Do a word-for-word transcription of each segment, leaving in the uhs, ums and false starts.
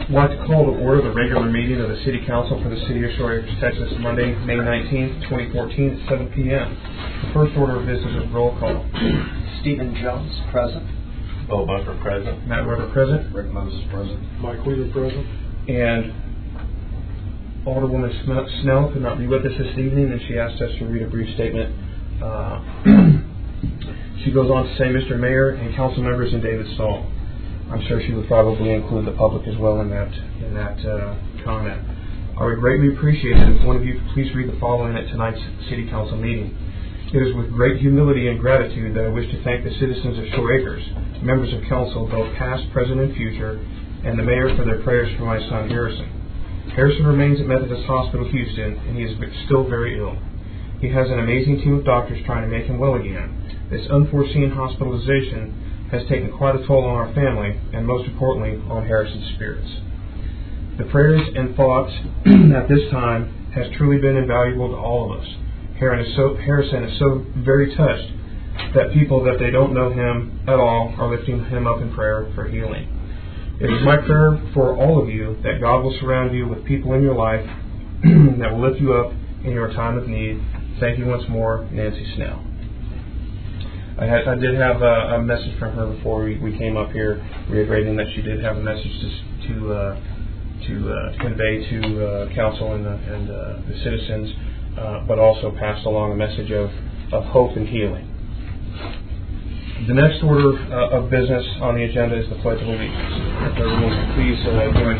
I'd like to call to order the regular meeting of the City Council for the City of Shore Acres, Texas, Monday, May nineteenth, twenty fourteen at seven p m The first order of business is roll call. Stephen Jones, present. Bo Bunker, present. Matt Weber, present. Rick Moses, present. Mike Weaver, present. And Alderwoman Snell could not be with us this evening, and she asked us to read a brief statement. Uh, she goes on to say, Mister Mayor and council members and David Stahl. I'm sure she would probably include the public as well in that in that uh, comment. I would greatly appreciate it if one of you could please read the following at tonight's City Council meeting. It is with great humility and gratitude that I wish to thank the citizens of Shore Acres, members of council, both past, present, and future, and the mayor for their prayers for my son Harrison. Harrison remains at Methodist Hospital, Houston, and he is still very ill. He has an amazing team of doctors trying to make him well again. This unforeseen hospitalization has taken quite a toll on our family, and most importantly, on Harrison's spirits. The prayers and thoughts at this time has truly been invaluable to all of us. Harrison is so very touched that people that they don't know him at all are lifting him up in prayer for healing. It is my prayer for all of you that God will surround you with people in your life that will lift you up in your time of need. Thank you once more, Nancy Snell. I, had, I did have a, a message from her before we, we came up here, reiterating that she did have a message to to, uh, to uh, convey to uh, council and the, and uh, the citizens, uh, but also passed along a message of, of hope and healing. The next order uh, of business on the agenda is the Pledge of Allegiance. If everyone could please uh, join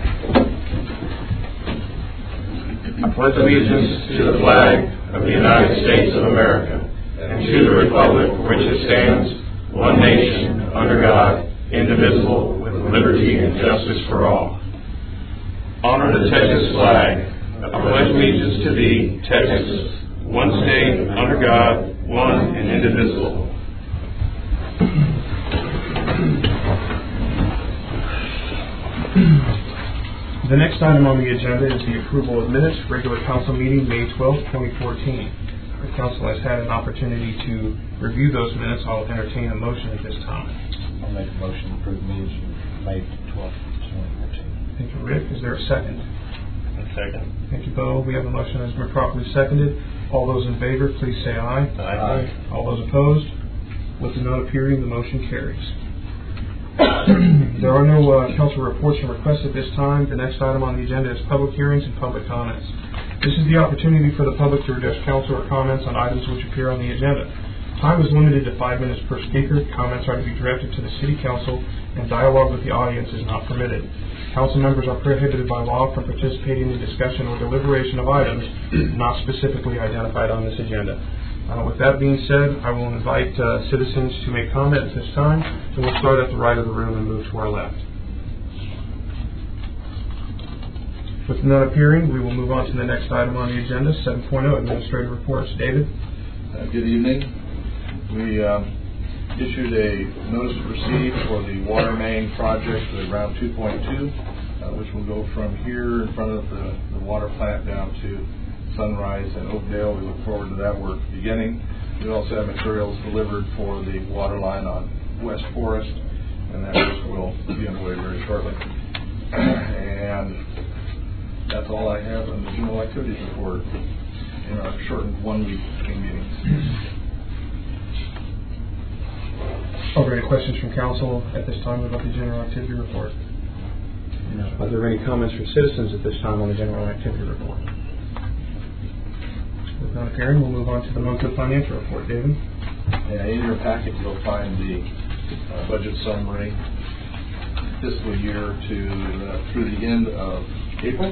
me. I pledge allegiance to the flag of the United States of America, and to the republic for which it stands, one nation, under God, indivisible, with liberty and justice for all. Honor the Texas flag. I pledge allegiance to thee, Texas, one state, under God, one and indivisible. The next item on the agenda is the approval of minutes, regular council meeting, May twelfth, twenty fourteen. The council has had an opportunity to review those minutes. I'll entertain a motion at this time. I'll make a motion to approve minutes from May twelfth, twenty fourteen. Thank you, Rick. Is there a second? A second. Thank you, Bo. We have a motion that has been properly seconded. All those in favor, please say aye. Aye. Aye. All those opposed? With the none appearing, the motion carries. There are no uh, council reports and requests at this time. The next item on the agenda is public hearings and public comments. This is the opportunity for the public to address council or comments on items which appear on the agenda. Time is limited to five minutes per speaker. Comments are to be directed to the City Council, and dialogue with the audience is not permitted. Council members are prohibited by law from participating in discussion or deliberation of items not specifically identified on this agenda. Uh, with that being said, I will invite uh, citizens to make comment at this time, and we'll start at the right of the room and move to our left. With none appearing, we will move on to the next item on the agenda, seven point oh, Administrative Reports. David? Uh, good evening. We um, issued a notice to proceed for the water main project at Route two point two, uh, which will go from here in front of the, the water plant down to Sunrise and Oakdale. We look forward to that work beginning. We also have materials delivered for the water line on West Forest, and that work will be underway very shortly. And that's all I have on the general activities report in our shortened one-week meetings. Are there any questions from council at this time about the general activity report? No. Are there any comments from citizens at this time on the general activity report? With none appearing, we'll move on to the monthly financial report. David? Yeah, in your packet you'll find the uh, budget summary fiscal year to uh, through the end of April.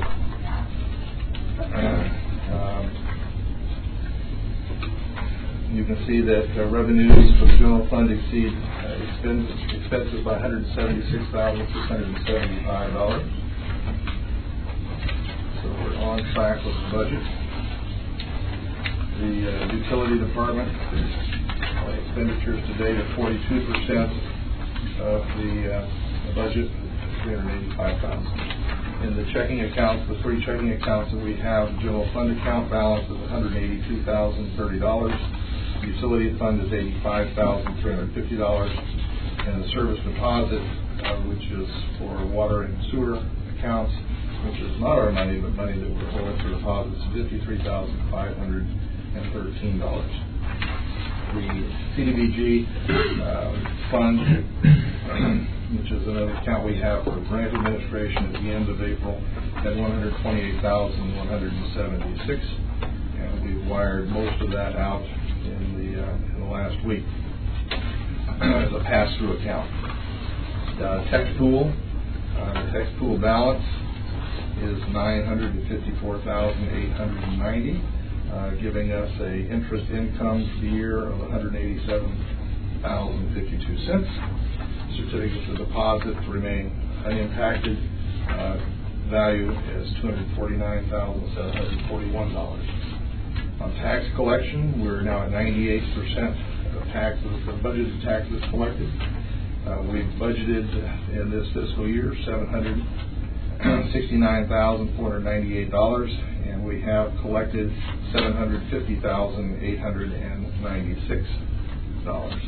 Uh, um, you can see that uh, revenues for the general fund exceed uh, expenses, expenses by one hundred seventy-six thousand six hundred seventy-five dollars. So we're on track with the budget. The uh, utility department uh, expenditures to date are forty-two percent of the, uh, the budget, three hundred eighty-five thousand dollars. In the checking accounts, the three checking accounts that we have, the general fund account balance is one hundred eighty-two thousand thirty dollars. The utility fund is eighty-five thousand three hundred fifty dollars. And the service deposit uh, which is for water and sewer accounts, which is not our money, but money that we're owed for deposits, fifty-three thousand five hundred thirteen dollars. The C D B G uh, fund, which is another account we have for grant administration at the end of April, had one hundred twenty-eight thousand one hundred seventy-six dollars, and we've wired most of that out in the, uh, in the last week as a pass-through account. Uh, Tex Pool, uh, the Tex Pool balance is nine hundred fifty-four thousand eight hundred ninety dollars. Uh, giving us a interest income for the year of one hundred eighty-seven thousand fifty-two cents. Certificates of deposit remain unimpacted. Uh, value is two hundred forty-nine thousand seven hundred forty-one dollars. On tax collection, we're now at ninety-eight percent of taxes, the budgeted taxes collected. Uh, we've budgeted in this fiscal year seven hundred sixty-nine thousand four hundred ninety-eight dollars, and we have collected seven hundred fifty thousand eight hundred ninety-six dollars.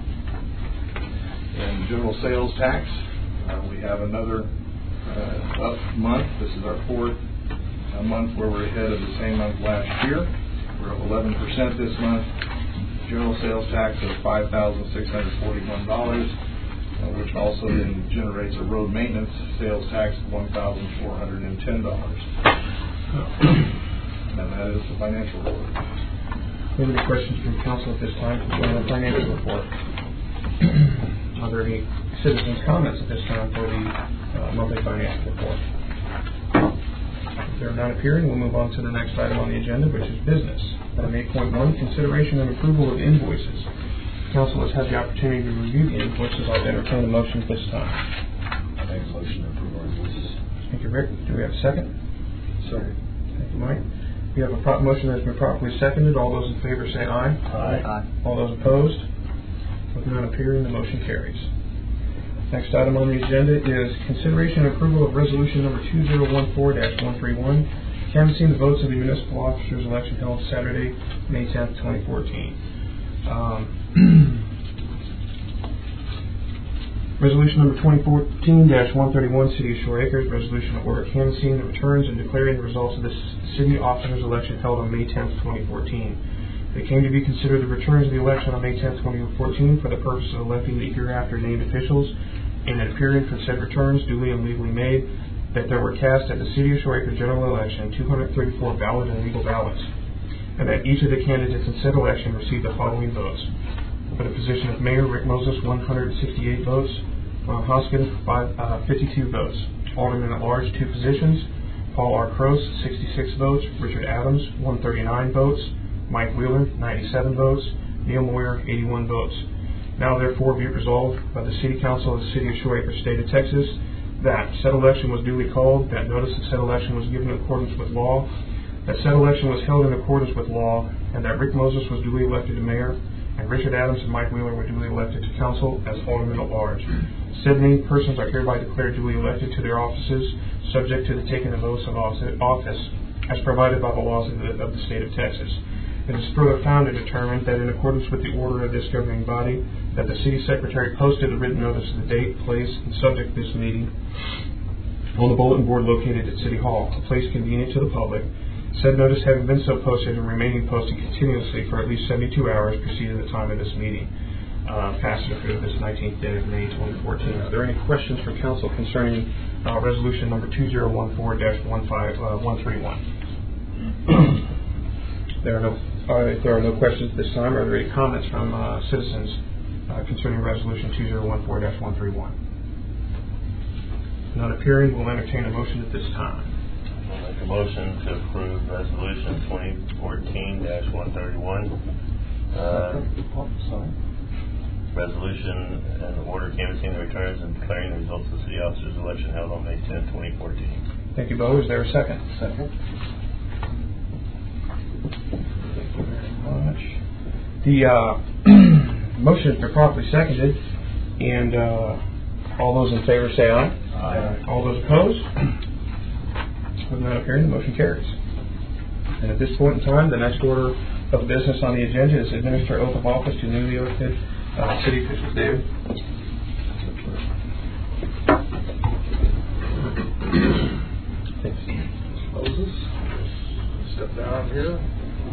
In general sales tax, uh, we have another uh, up month. This is our fourth uh, month where we're ahead of the same month last year. We're up eleven percent this month. General sales tax of five thousand six hundred forty-one dollars. Uh, which also then generates a road maintenance sales tax of one thousand four hundred ten dollars. And that is the financial report. Do you have any questions from council at this time concerning the financial report? Are there any citizens' comments at this time for the uh, monthly financial report? If there are not appearing, we'll move on to the next item on the agenda, which is business. Item eight point one, consideration and approval of invoices. Council has had the opportunity to review the invoices. I'll entertain a motion at this time. I make a motion to approve our invoices. Thank you, Rick. Do we have a second? Second. Thank you, Mike. We have a pro- motion that has been properly seconded. All those in favor say aye. Aye. Aye. All those opposed? With none appearing, the motion carries. Next item on the agenda is consideration and approval of resolution number two zero one four dash one three one, canvassing the votes of the municipal officers election held Saturday, May tenth, twenty fourteen. Um, Resolution number twenty fourteen dash one thirty-one, City of Shore Acres, resolution to order canvassing the returns and declaring the results of the city officers election held on May tenth, twenty fourteen. They came to be considered the returns of the election on May tenth, twenty fourteen for the purpose of electing the hereafter named officials, and it appearing from said returns duly and legally made that there were cast at the City of Shore Acres general election two hundred thirty-four valid and legal ballots, and that each of the candidates in said election received the following votes. For the position of Mayor, Rick Moses, one hundred sixty-eight votes. Ron Hoskins, five, uh, fifty-two votes. Alderman at large, two positions. Paul R. Croce, sixty-six votes. Richard Adams, one hundred thirty-nine votes. Mike Wheeler, ninety-seven votes. Neil Moyer, eighty-one votes. Now therefore be it resolved by the City Council of the City of Shore Acres, State of Texas, that said election was duly called, that notice of said election was given in accordance with law, that said election was held in accordance with law, and that Rick Moses was duly elected to mayor, and Richard Adams and Mike Wheeler were duly elected to council as aldermen at large. Said named persons are hereby declared duly elected to their offices, subject to the taking of oaths of office, as provided by the laws of the, of the state of Texas. It is further found and determined that in accordance with the order of this governing body, that the city secretary posted a written notice of the date, place, and subject of this meeting on the bulletin board located at City Hall, a place convenient to the public. Said notice having been so posted and remaining posted continuously for at least seventy-two hours preceding the time of this meeting. Uh, passed and approved this nineteenth day of May twenty fourteen. Are there any questions from council concerning uh, resolution number two zero one four dash one three one? There are no. Uh, if there are no questions at this time, are there any comments from uh, citizens uh, concerning resolution two zero one four dash one three one? Not appearing, we'll entertain a motion at this time. I'll make a motion to approve resolution twenty fourteen dash one thirty-one. Uh, Sorry. resolution and order canvassing the returns and declaring the results of the city officers election held on May tenth, twenty fourteen. Thank you, Bo. Is there a second? Second. Thank you very much. The uh, motion has been properly seconded, and uh, all those in favor say aye. Aye. All those opposed? With none appearing, the motion carries. And at this point in time, the next order of business on the agenda is administer oath of office to newly elected uh, city officials. David. here.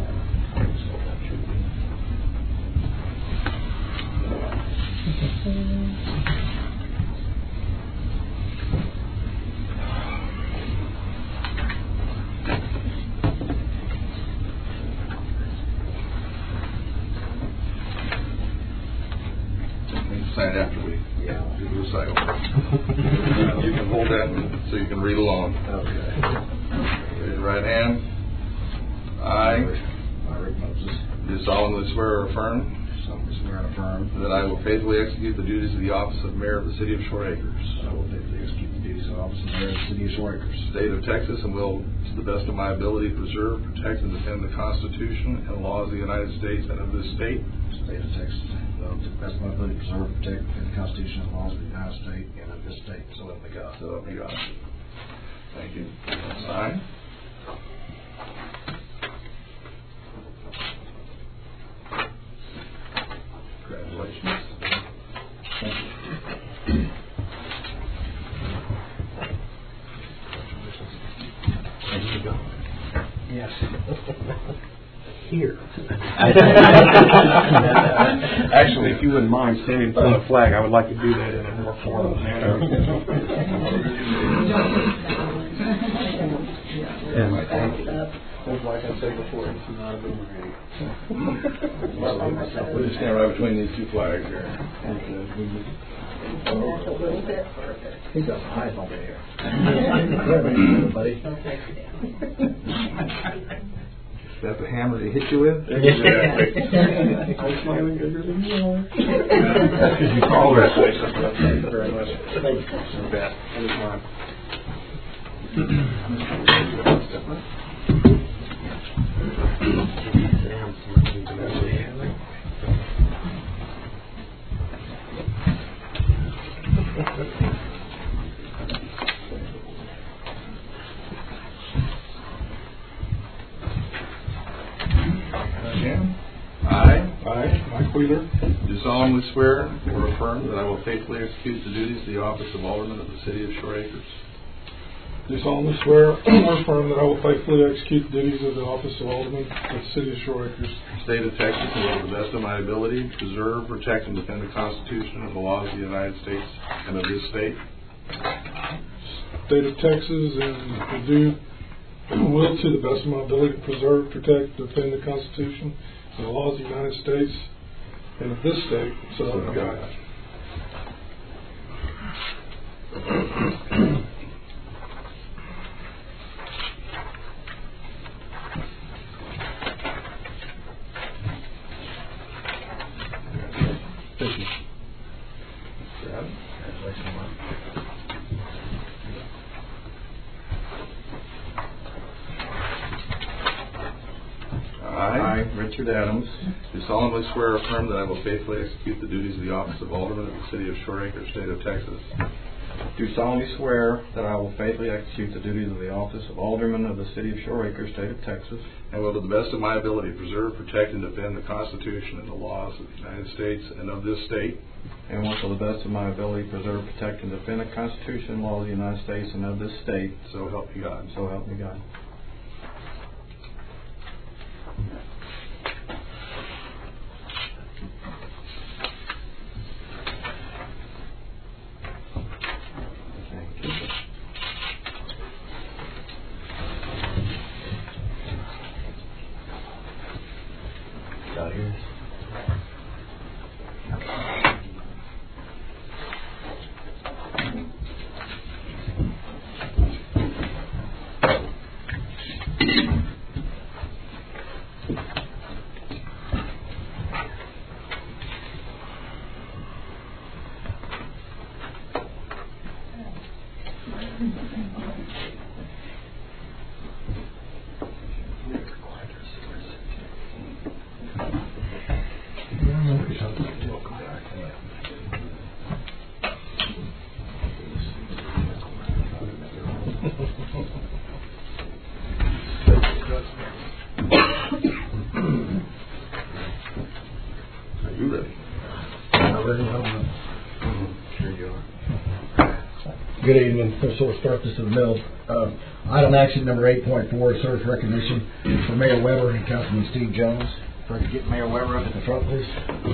Sign after we yeah. do the recital. You can hold that so you can read along. Okay. Raise your right hand. I, I, Rick Moses, do solemnly swear or affirm solemnly swear and affirm that I will faithfully execute the duties of the office of Mayor of the City of Shore Acres, I will faithfully execute the duties of office of Mayor of the City of Shore Acres, State of Texas, and will, to the best of my ability, preserve, protect, and defend the Constitution and laws of the United States and of this state. State of Texas, will, to the best of my ability, preserve, protect, and defend the Constitution and laws of the United States and of this state. So help me God. So help me God. Thank you. Sign. Congratulations. Thank you. Thank you, God. Yes. Here. Actually, if you wouldn't mind standing in front of the flag, I would like to do that in a more formal manner. Yeah, like I said before, it's not a boomerang. We'll just stand right between these two flags here. He's got some eyes over here. Buddy. Is that the hammer they hit you with? Exactly. I'm smiling bigger than you are. Because you call that way. Thank you very much. Thank you. You bet. Anytime. I, I, Mike Wheeler, do solemnly swear or affirm that I will faithfully execute the duties of the office of Alderman of the City of Shore Acres, Do solemnly swear or affirm that I will faithfully execute the duties of the office of Alderman of the City of Shore Acres, State of Texas, and will to the best of my ability preserve, protect, and defend the Constitution and the laws of the United States and of this state. State of Texas, and will do will to the best of my ability preserve, protect, defend the Constitution and the laws of the United States and of this state. So help me God. Thank you. I, Richard Adams, do solemnly swear or affirm that I will faithfully execute the duties of the office of Alderman of the City of Shore Acres, State of Texas, Do solemnly swear that I will faithfully execute the duties of the office of Alderman of the City of Shore Acres, State of Texas, and will to the best of my ability preserve, protect, and defend the Constitution and the laws of the United States and of this state. and will to the best of my ability preserve, protect, and defend the Constitution and laws of the United States and of this state. So help me God. So help me God. Thank you. Got here. Are you ready? I'm ready. Here you are. Good evening. So we'll start this in the middle. Uh, item action number eight point four, service recognition for Mayor Weber and Councilman Steve Jones. If I could get Mayor Weber up at the front, please.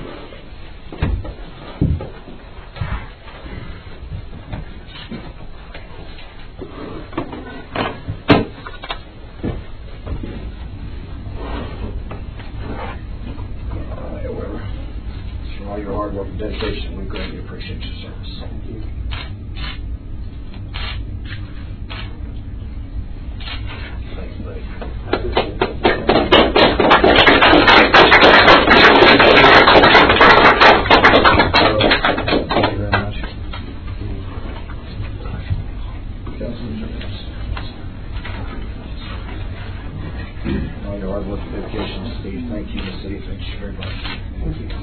Mayor Weber, for all your hard work and dedication, we greatly appreciate your service. Thank you. Thanks, buddy. Thank you very much. Councilman Jones. All your hard work and dedication, Steve. Thank you, Miz City. Thank you very much. Thank you.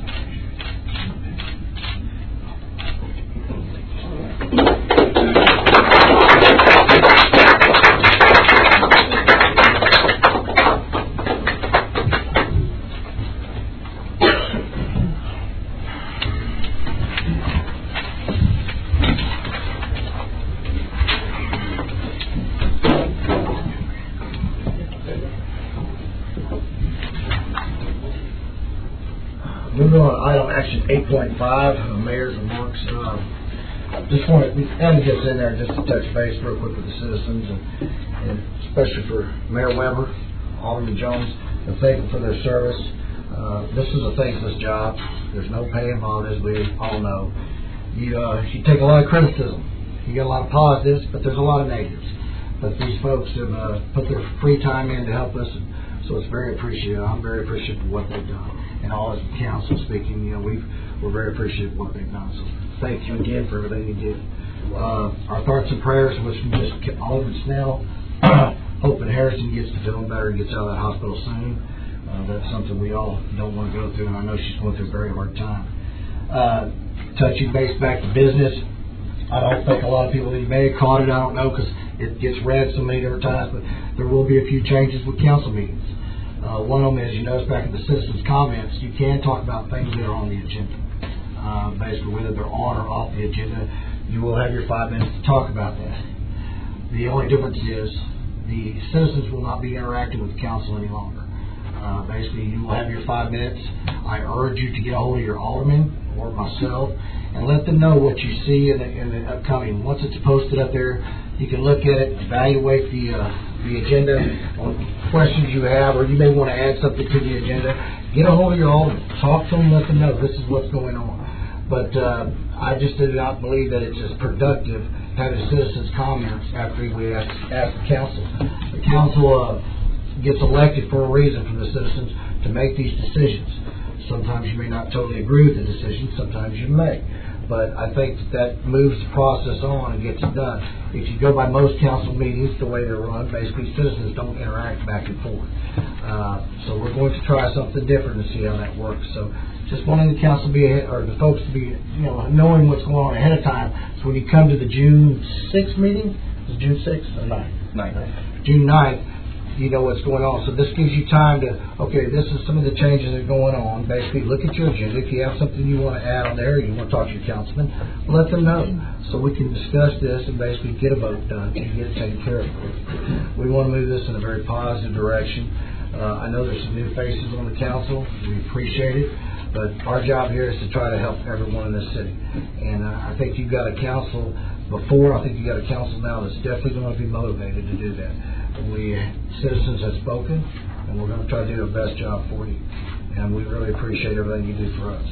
Moving on to item action eight point five, uh, Mayor's remarks. Uh, just wanted, we had to get in there just to touch base real quick with the citizens, and, and especially for Mayor Weber, Alderman Jones, and thank them for their service. Uh, this is a thankless job. There's no pay involved, as we all know. You, uh, you take a lot of criticism. You get a lot of positives, but there's a lot of negatives. But these folks have uh, put their free time in to help us, and so it's very appreciated. I'm very appreciative of what they've done. And all as council speaking, you know, we've, we're very appreciative of what they've done. So thank you again for everything you did. Uh, our thoughts and prayers was from just Alderman Snell, hoping Harrison gets to feeling better and gets out of that hospital soon. Uh, that's something we all don't want to go through, and I know she's going through a very hard time. Uh, touching base back to business, I don't think a lot of people, you may have caught it, I don't know, because it gets read so many different times, but there will be a few changes with council meetings. Uh, one of them is, you notice back in the citizens' comments, you can talk about things that are on the agenda. Uh, basically, whether they're on or off the agenda, you will have your five minutes to talk about that. The only difference is the citizens will not be interacting with the council any longer. Uh, basically, you will have your five minutes. I urge you to get a hold of your alderman or myself and let them know what you see in the, in the upcoming. Once it's posted up there, you can look at it, evaluate the uh, the agenda on questions you have, or you may want to add something to the agenda. Get a hold of your alderman. Talk to them, let them know this is what's going on. But uh, I just do not believe that it's as productive having citizens' comments after we ask, ask the council. The council uh, gets elected for a reason from the citizens to make these decisions. Sometimes you may not totally agree with the decision, sometimes you may. But I think that, that moves the process on and gets it done. If you go by most council meetings, the way they're run, basically citizens don't interact back and forth. Uh, so we're going to try something different and see how that works. So just wanting the council to be ahead, or the folks to be, you know, knowing what's going on ahead of time. So when you come to the June sixth meeting, is it June sixth or ninth? Ninth. June ninth. You know what's going on. So this gives you time to, okay, this is some of the changes that are going on. Basically, look at your agenda. If you have something you want to add on there, you want to talk to your councilman, let them know so we can discuss this and basically get a vote done and get it taken care of. We want to move this in a very positive direction. Uh, I know there's some new faces on the council. We appreciate it. But our job here is to try to help everyone in this city. And uh, I think you've got a council before. I think you've got a council now that's definitely going to be motivated to do that. We, citizens have spoken, and we're going to try to do the best job for you. And we really appreciate everything you do for us.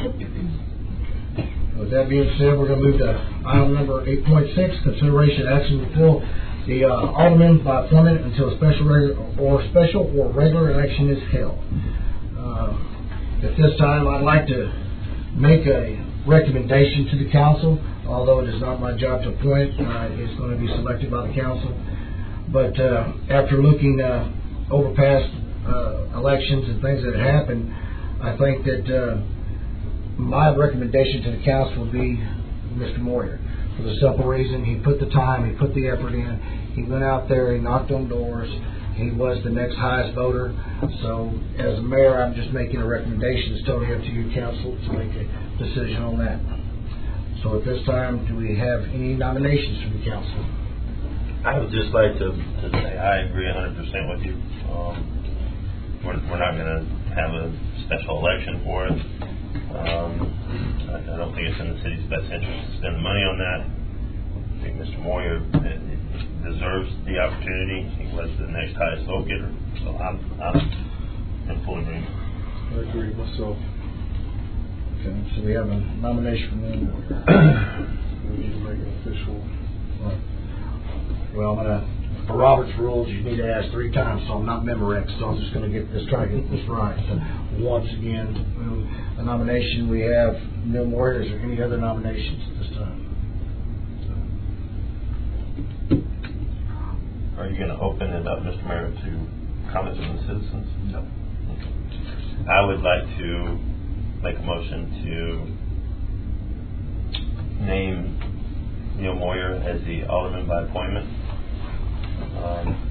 With that being said, we're going to move to item number eight point six, consideration action to fill the uh, alderman by appointment until a special regular, or special or regular election is held. Uh, at this time, I'd like to make a recommendation to the council, although it is not my job to appoint. Uh, it's going to be selected by the council. But uh, after looking uh, over past uh, elections and things that have happened, I think that uh, my recommendation to the council would be Mister Moyer. For the simple reason, he put the time, he put the effort in, he went out there, he knocked on doors, he was the next highest voter. So as a mayor, I'm just making a recommendation. It's totally up to you, council, to make a decision on that. So at this time, do we have any nominations from the council? I would just like to, to say I agree one hundred percent with you. Um, we're, we're not going to have a special election for it. Um, I, I don't think it's in the city's best interest to spend the money on that. I think Mister Moyer deserves the opportunity. He was the next highest vote getter. So I'm, I'm in full agreement. I agree myself. Okay, so we have a nomination from them. We need to make an official. Right. Well, I'm gonna, for Robert's rules, you need to ask three times, so I'm not Memorex, so I'm just gonna get this, try to get this right. So once again, a nomination, we have Neil Moyer. Is there any other nominations at this time? Are you going to open it up, Mister Mayor, to comments from the citizens? No. Okay. I would like to make a motion to name Neil Moyer as the alderman by appointment um,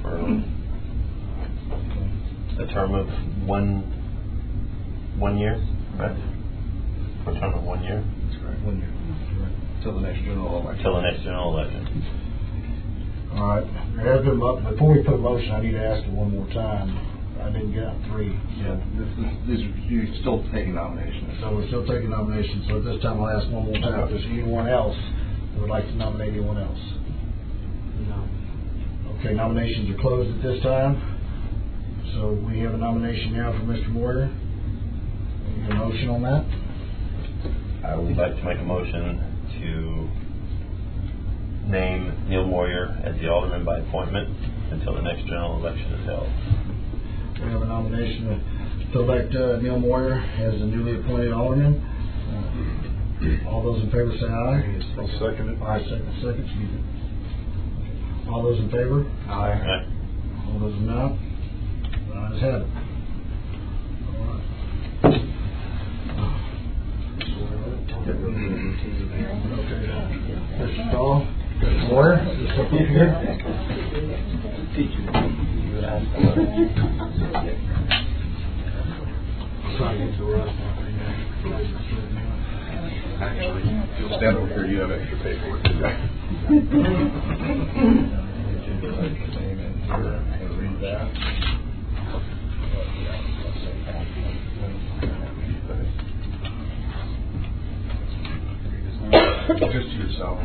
for a term of one one year, right? For a term of one year. That's correct. One year. Until the next general election. Until the next general election. All right. There has been mo- Before we put a motion, I need to ask it one more time. I didn't get out three. Yeah, this is, these are, you're still taking nominations. So we're still taking nominations. So at this time, I'll ask one more time if there's anyone else who would like to nominate anyone else. No. Okay, nominations are closed at this time. So we have a nomination now for Mister Moyer. Any motion on that? I would like to make a motion to name Neil Moyer as the alderman by appointment until the next general election is held. We have a nomination to elect uh, Neil Moyer as the newly appointed alderman. Uh, all those in favor say aye. I'll second it. Aye, second, second, excuse me. All those in favor? Aye. All those no? The ayes have it. All right. Okay. Mister Stahl, Mister Moyer, just up here. Actually, if you'll stand over here, you have extra paperwork. Read that. Just to yourself.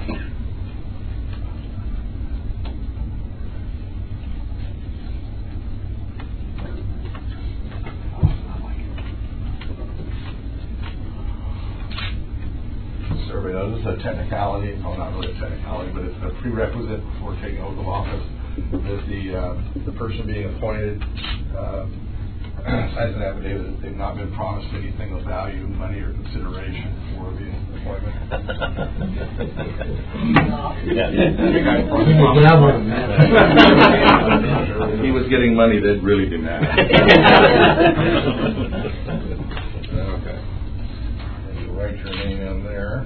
Everybody knows it's a technicality, well, not really a technicality, but it's a prerequisite before taking oath of office that the uh, the person being appointed uh, signs an affidavit that they've not been promised anything of value, money, or consideration for the appointment. If he was getting money, they'd really be mad. Okay. And you write your name in there.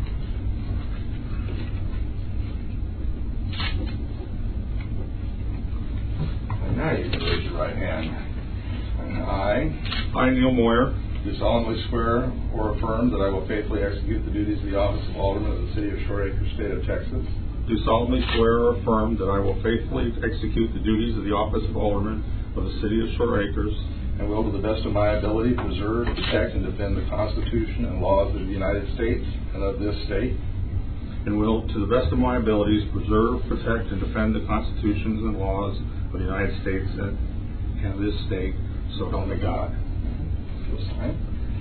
Now you can raise your right hand. And I, I, Neil Moyer, do solemnly swear or affirm that I will faithfully execute the duties of the office of Alderman of the City of Shore Acres, State of Texas, do solemnly swear or affirm that I will faithfully execute the duties of the office of Alderman of the City of Shore Acres, and will, to the best of my ability, preserve, protect, and defend the Constitution and laws of the United States and of this state, and will, to the best of my abilities, preserve, protect, and defend the constitutions and laws of the United States and, and this state. So help me God. If you'll sign.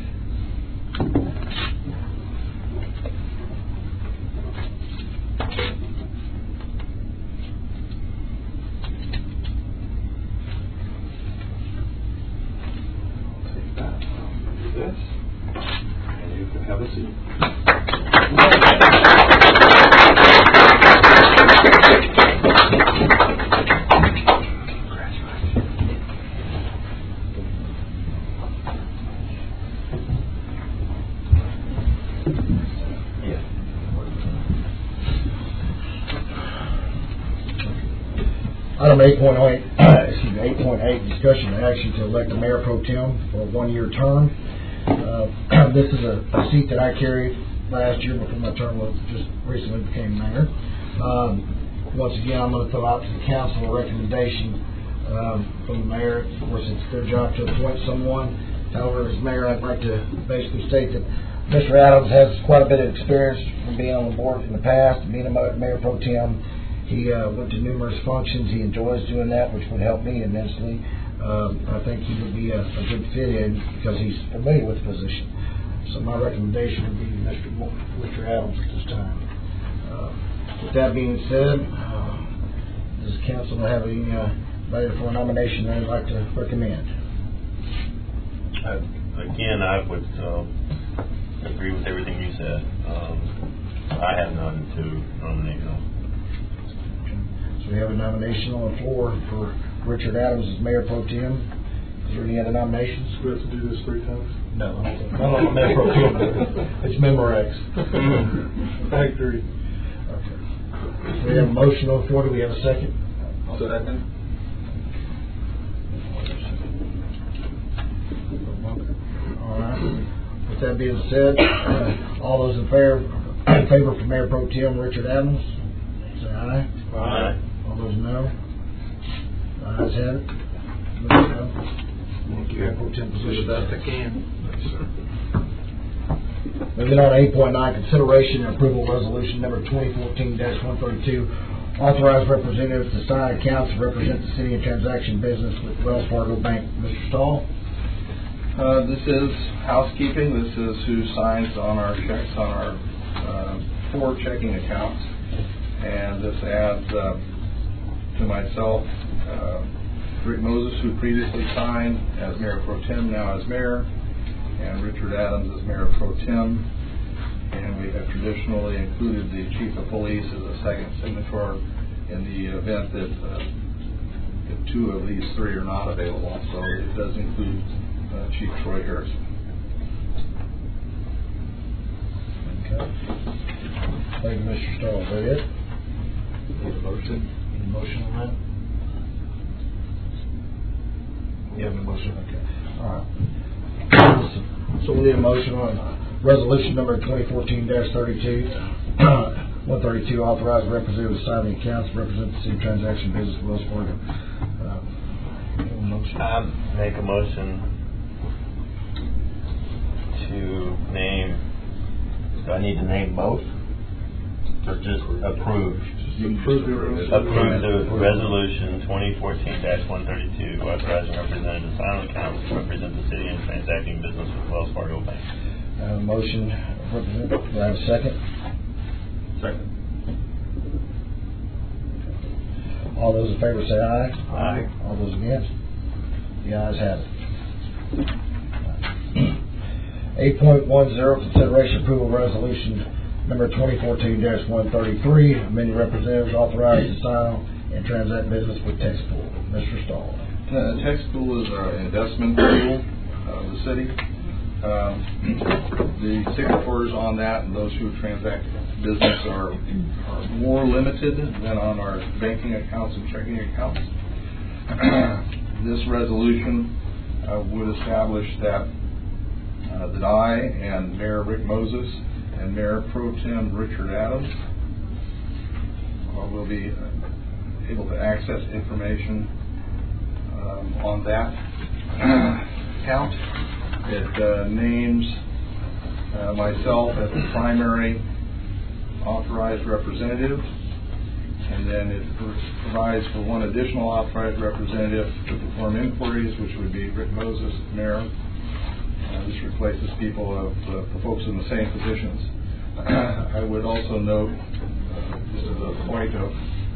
I'll take that. I'll do this. And you can have a seat. Item eight point eight, excuse me, eight point eight, discussion and action to elect a mayor pro tem for a one-year term. Uh, this is a, a seat that I carried last year before my term was just recently became mayor. Um, once again, I'm going to throw out to the council a recommendation um, from the mayor. Of course, it's their job to appoint someone. However, as mayor, I'd like to basically state that Mister Adams has quite a bit of experience from being on the board in the past, being a mayor pro tem. He uh, went to numerous functions. He enjoys doing that, which would help me immensely. Um, I think he would be a, a good fit in because he's familiar with the position. So my recommendation would be Mister Mo- Mister Adams at this time. Uh, with that being said, uh, does the council have any uh, anybody for a nomination they'd like to recommend? Uh, again, I would um, agree with everything you said. Um, I have none to nominate on. So we have a nomination on the floor for Richard Adams as Mayor Pro Tem. Is there any other nominations? Do we have to do this three times? No, I don't think. I don't know Mayor Pro Tem. It's Memorex. I agree. Okay. So we have a motion on the floor. Do we have a second? Second. All right. With that being said, uh, all those in favor, in favor for Mayor Pro Tem Richard Adams, say aye. Aye. All those no. The ayes have it. Mayor Pro Tem position. Best I can. Moving on to eight point nine, consideration and approval resolution number twenty fourteen dash one thirty-two, authorized representatives to sign accounts to represent the city in transaction business with Wells Fargo Bank. Mister Stahl? Uh, this is housekeeping. This is who signs on our checks on our uh, four checking accounts. And this adds uh, to myself, uh, Rick Moses, who previously signed as Mayor Pro Tem, now as Mayor, and Richard Adams as Mayor Pro Tem. And we have traditionally included the Chief of Police as a second signator in the event that uh, if two of these three are not available. So it does include uh, Chief Troy Harrison. Okay. Thank you, Mister Stahl. Is that it? Need a motion? Any motion on that? You have a motion? Okay. All right. So we need a motion on resolution number twenty fourteen dash thirty-two, one thirty-two, authorized representative to sign the accounts, represent the city transaction business with Wells Fargo. Uh, motion. I make a motion to name, do I need to name both? Or just approve? Approve the Approve the resolution twenty fourteen dash one thirty-two, authorizing representative to sign accounts to represent the city in transacting business with Wells Fargo Bank. Uh, motion, representative, do I have a second? Second. All those in favor say aye. Aye. All those against? The ayes have it. eight point one zero, consideration approval resolution number twenty fourteen dash one thirty-three, amending representatives authorized to sign and transact business with Texpool. Mister Stahl. Uh, Texpool is our investment tool of the city. Um, the signatories on that and those who transact business are, are more limited than on our banking accounts and checking accounts. This resolution uh, would establish that uh, that I and Mayor Rick Moses and Mayor Pro Tem Richard Adams uh, will be uh, able to access information um, on that uh, account. It uh, names uh, myself as the primary authorized representative, and then it pr- provides for one additional authorized representative to perform inquiries, which would be Rick Moses, Mayor. Uh, this replaces people of uh, the folks in the same positions. I would also note, uh, just as a point of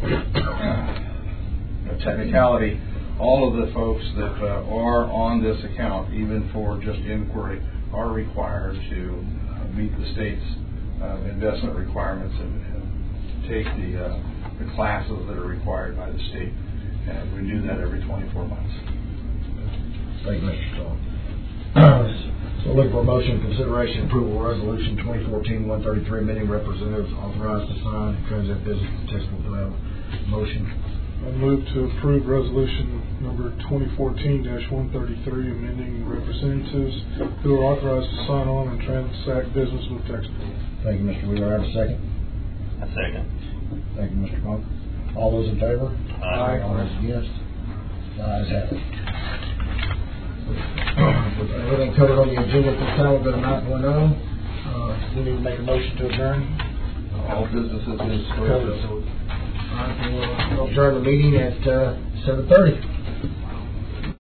uh, technicality, all of the folks that uh, are on this account, even for just inquiry, are required to uh, meet the state's uh, investment requirements and, and take the, uh, the classes that are required by the state, and renew that every twenty-four months. Thank you, Mister Stahl. So look for a motion, consideration, approval, resolution twenty fourteen one thirty-three, amending representatives authorized to sign and transact business with Texpool. Do I have a motion? I move to approve resolution number twenty fourteen dash one thirty-three, amending representatives who are authorized to sign on and transact business with Texaco. Thank you, Mister Wheeler. Have a second? A second. Thank you, Mister Monk. All those in favor? Aye. All those against? The ayes have it. With everything covered on the agenda at this time, we'll go to nine point oh. Uh, we need to make a motion to adjourn. All businesses is Covered. All right, we'll adjourn the meeting at uh, seven thirty.